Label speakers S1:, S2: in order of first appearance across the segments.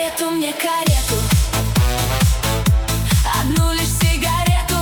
S1: Карету мне, карету, одну лишь сигарету,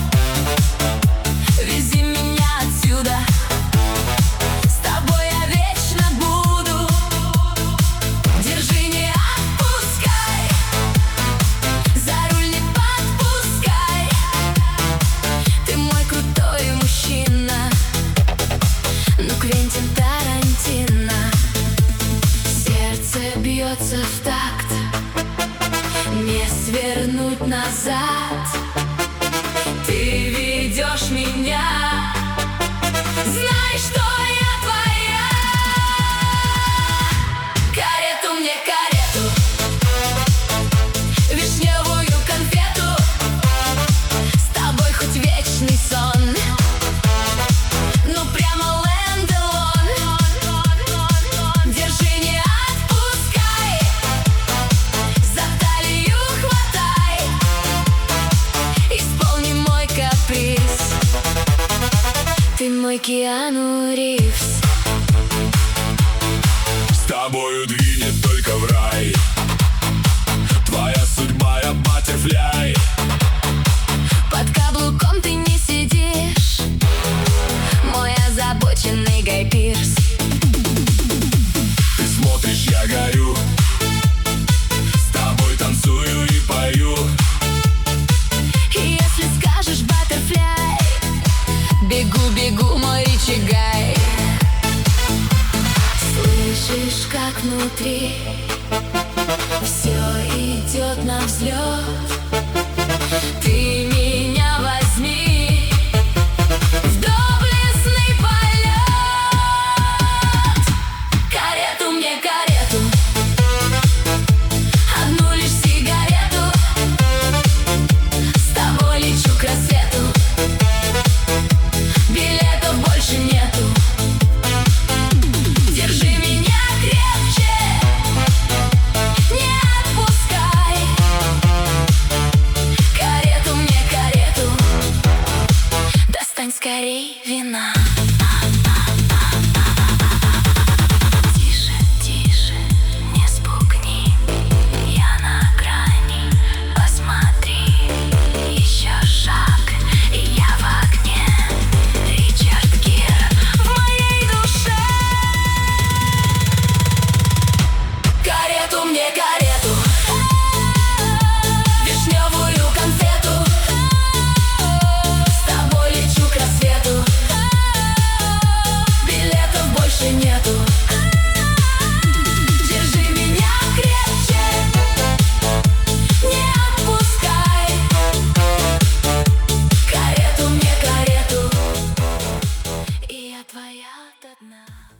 S1: вези меня отсюда, с тобой я вечно буду. Держи, не отпускай, за руль не подпускай. Ты мой крутой мужчина, ну Квентин Тарантино. Сердце бьется в такт, не свернуть назад. Ты ведешь меня, знай, что я твоя. Карету мне, карету, вишневую конфету, с тобой хоть вечный сон, ну прямо Лэнделон. Держи, не отпускай, за талию хватай, исполни мой каприз. Ты мой Киану Ривз.
S2: С тобою двинет только в рай. Твоя судьба, я баттерфляй.
S1: Под каблуком ты не сидишь, мой озабоченный Гай Пирс.
S2: Ты смотришь, я горю, с тобой танцую и пою.
S1: И если скажешь баттерфляй, бегу, бегу, мой Ричи Гай. Слышишь, как внутри все идет на взлет. Ты меня возьми в доблестный полет. Карету мне, карету, одну лишь сигарету, с тобой лечу к рассвету, билетов больше нету. Держи меня крепче, не отпускай. Карету мне, карету, достань скорей вина. Тише, тише, не спугни, я на грани, посмотри, еще шаг, и я в огне. Ричард Гир в моей душе. Карету мне, карету, вишневую конфету, с тобой лечу к рассвету, билетов больше нету. Держи меня крепче, не отпускай. Карету мне, карету, и я твоя до дна.